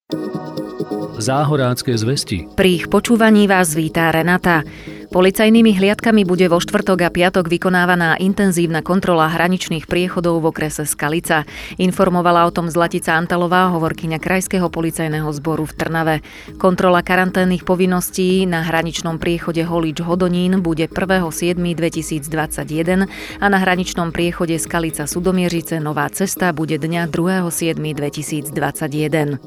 Záhorácke zvesti. Pri ich počúvaní vás vítá Renata. Policajnými hliadkami bude vo štvrtok a piatok vykonávaná intenzívna kontrola hraničných priechodov v okrese Skalica. Informovala o tom Zlatica Antalová, hovorkyňa Krajského policajného zboru v Trnave. Kontrola karanténnych povinností na hraničnom priechode Holič-Hodonín bude 1.7.2021 a na hraničnom priechode Skalica-Sudomiežice Nová Cesta bude dňa 2.7.2021.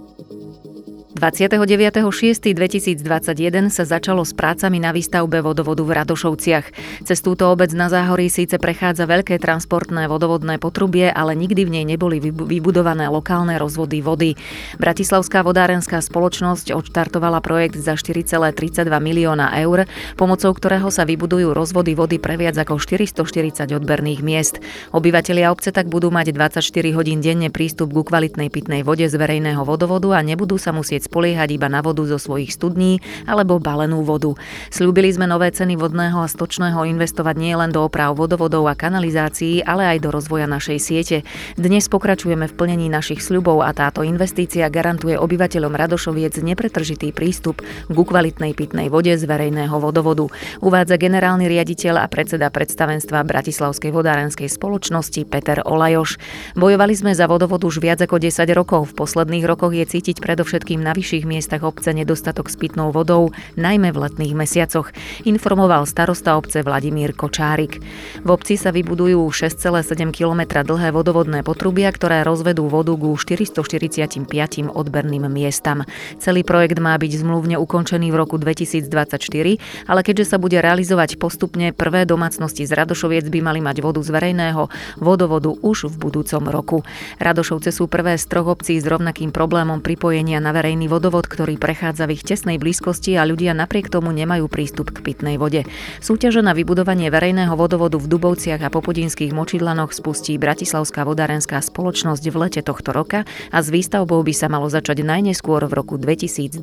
29.6.2021 sa začalo s prácami na výstavbe vodovodu v Radošovciach. Cez túto obec na Záhorí síce prechádza veľké transportné vodovodné potrubie, ale nikdy v nej neboli vybudované lokálne rozvody vody. Bratislavská vodárenská spoločnosť odštartovala projekt za 4,32 milióna eur, pomocou ktorého sa vybudujú rozvody vody pre viac ako 440 odberných miest. Obyvatelia obce tak budú mať 24 hodín denne prístup ku kvalitnej pitnej vode z verejného vodovodu a nebudú sa musieť spoliehať iba na vodu zo svojich studní alebo balenú vodu. Sľúbili sme nové ceny vodného a stočného investovať nielen do oprav vodovodov a kanalizácií, ale aj do rozvoja našej siete. Dnes pokračujeme v plnení našich sľubov a táto investícia garantuje obyvateľom Radošoviec nepretržitý prístup ku kvalitnej pitnej vode z verejného vodovodu. Uvádza generálny riaditeľ a predseda predstavenstva Bratislavskej vodárenskej spoločnosti Peter Olajoš. Bojovali sme za vodovod už viac ako 10 rokov. V posledných rokoch je cítiť predovšetkým na vyšších miestach obce nedostatok s pitnou vodou, najmä v letných mesiacoch, informoval starosta obce Vladimír Kočárik. V obci sa vybudujú 6,7 km dlhé vodovodné potrubia, ktoré rozvedú vodu ku 445 odberným miestam. Celý projekt má byť zmluvne ukončený v roku 2024, ale keďže sa bude realizovať postupne, prvé domácnosti z Radošoviec by mali mať vodu z verejného vodovodu už v budúcom roku. Radošovce sú prvé z troch obcí s rovnakým problémom pripojenia na verejný vodovod, ktorý prechádza v ich tesnej blízkosti a ľudia napriek tomu nemajú prístup k pitnej vode. Súťaže na vybudovanie verejného vodovodu v Dubovciach a Popudinských Močidlanoch spustí Bratislavská vodárenská spoločnosť v lete tohto roka a s výstavbou by sa malo začať najneskôr v roku 2022.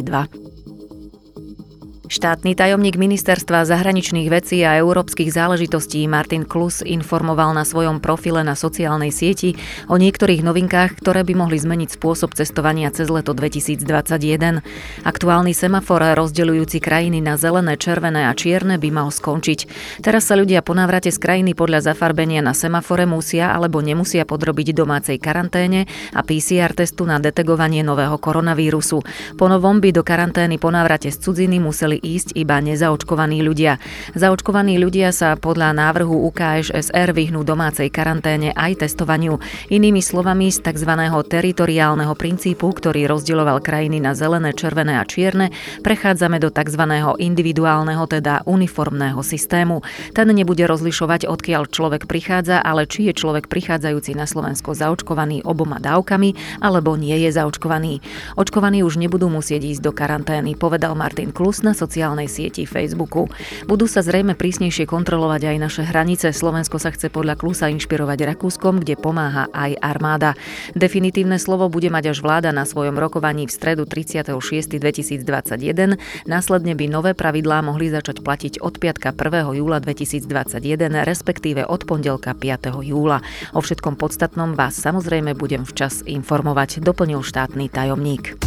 Štátny tajomník Ministerstva zahraničných vecí a európskych záležitostí Martin Klus informoval na svojom profile na sociálnej sieti o niektorých novinkách, ktoré by mohli zmeniť spôsob cestovania cez leto 2021. Aktuálny semafor rozdeľujúci krajiny na zelené, červené a čierne by mal skončiť. Teraz sa ľudia po návrate z krajiny podľa zafarbenia na semafore musia alebo nemusia podrobiť domácej karanténe a PCR testu na detegovanie nového koronavírusu. Po novom by do karantény po návrate z cudziny museli ísť iba nezaočkovaní ľudia. Zaočkovaní ľudia sa podľa návrhu UKSSR vyhnú domácej karanténe aj testovaniu. Inými slovami, z tzv. Teritoriálneho princípu, ktorý rozdeľoval krajiny na zelené, červené a čierne, prechádzame do tzv. Individuálneho, teda uniformného systému. Ten nebude rozlišovať, odkiaľ človek prichádza, ale či je človek prichádzajúci na Slovensko zaočkovaný oboma dávkami, alebo nie je zaočkovaný. Očkovaní už nebudú musieť ísť do karantény, povedal Martin Klus na sociálnej sieti Facebooku. Budú sa zrejme prísnejšie kontrolovať aj naše hranice. Slovensko sa chce podľa Klusa inšpirovať Rakúskom, kde pomáha aj armáda. Definitívne slovo bude mať až vláda na svojom rokovaní v stredu 30.6.2021. Následne by nové pravidlá mohli začať platiť od piatka 1. júla 2021, respektíve od pondelka 5. júla. O všetkom podstatnom vás samozrejme budem včas informovať, doplnil štátny tajomník.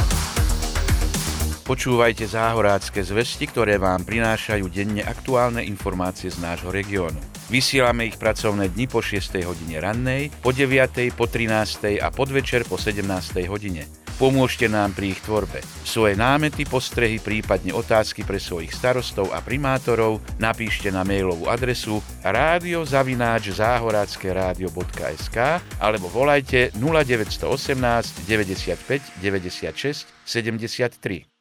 Počúvajte záhorácke zvesti, ktoré vám prinášajú denne aktuálne informácie z nášho regiónu. Vysielame ich pracovné dni po 6. hodine rannej, po 9., po 13. a podvečer po 17. hodine. Pomôžte nám pri ich tvorbe. Svoje námety, postrehy, prípadne otázky pre svojich starostov a primátorov napíšte na mailovú adresu radio@záhorackeradio.sk alebo volajte 0918 95 96 73.